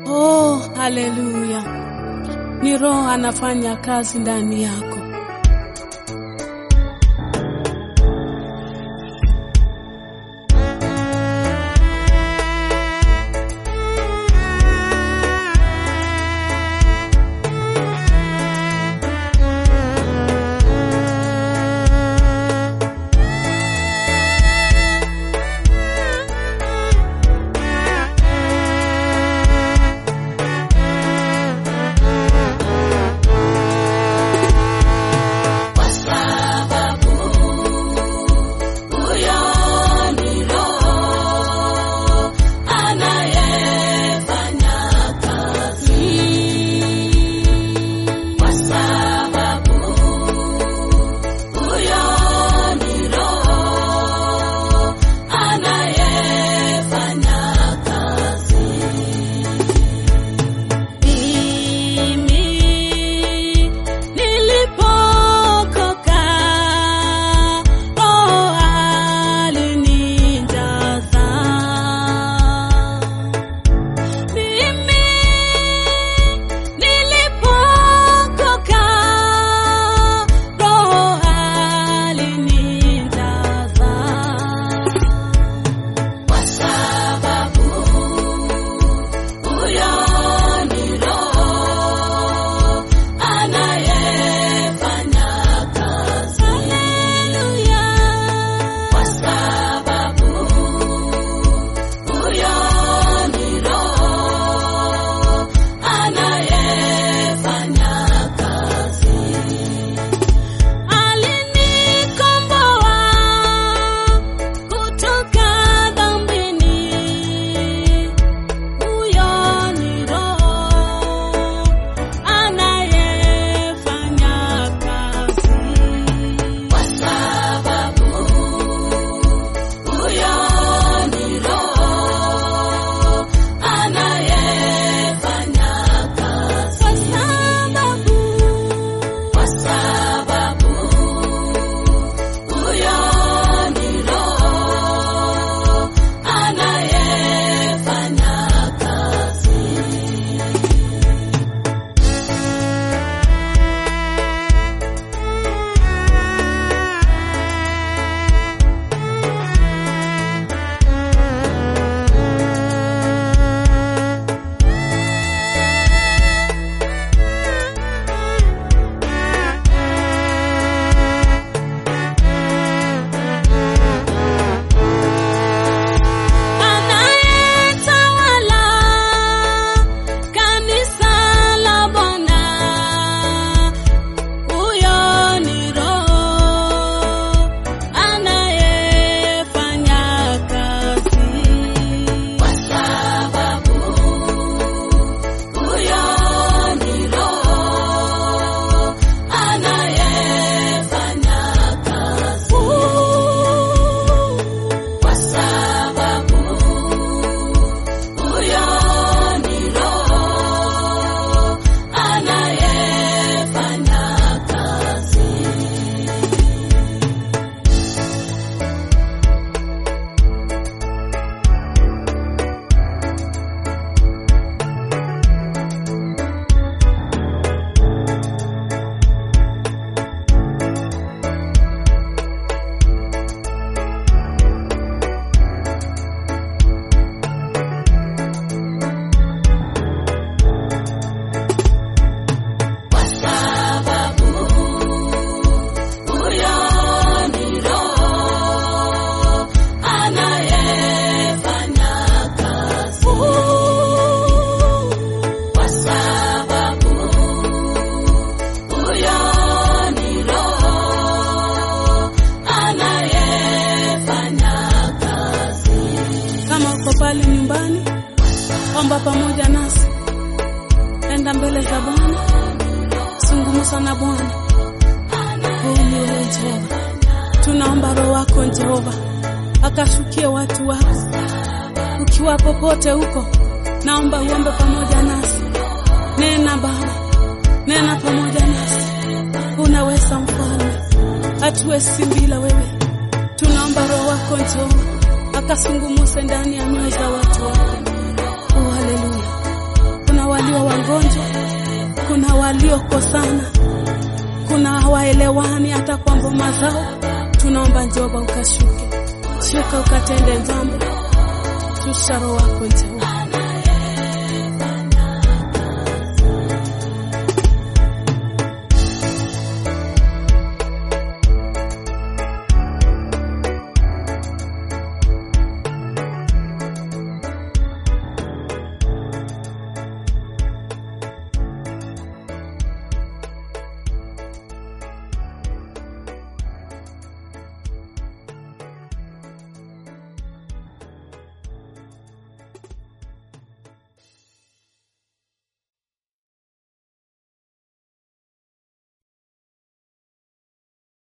Oh, haleluya. Ni Roho anafanya kazi ndani yako. Pale nyumbani, omba pamoja nasi. Enda mbele za Bwana, zungumza na Bwana. Jehova, tunaomba Roho wako Jehova akashukie watu wako. Ukiwa popote huko, naomba uombe pamoja nasi. Nena Baba, nena pamoja nasi. Unaweza Mfalme, hatuwezi bila wewe. Tunaomba Roho wako Jehova akasungumuse ndani ya mioyo za watu wako. Oh, haleluya. waliokosana, kuna hawaelewani hata kwa ngoma zao. Tunaomba Jehova ukashuke, shuka ukatende jambo, shusha roho yako Jehova.